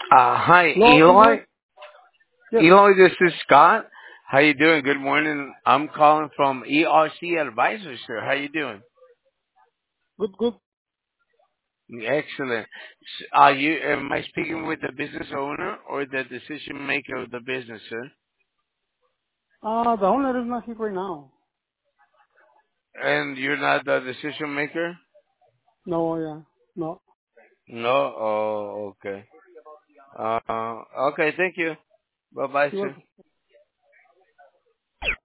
Hi, Hello, Eloy. Ingrid? Yes. Eloy, this is Scott. How you doing? Good morning. I'm calling from ERC Advisors, sir. How you doing? Good, good. Excellent. Are you? Am I speaking with the business owner or the decision maker of the business, sir? The owner is not here right now. And you're not the decision maker? No, yeah. No. No. Oh, okay. Okay. Thank you. Bye, bye, You're sir. welcome.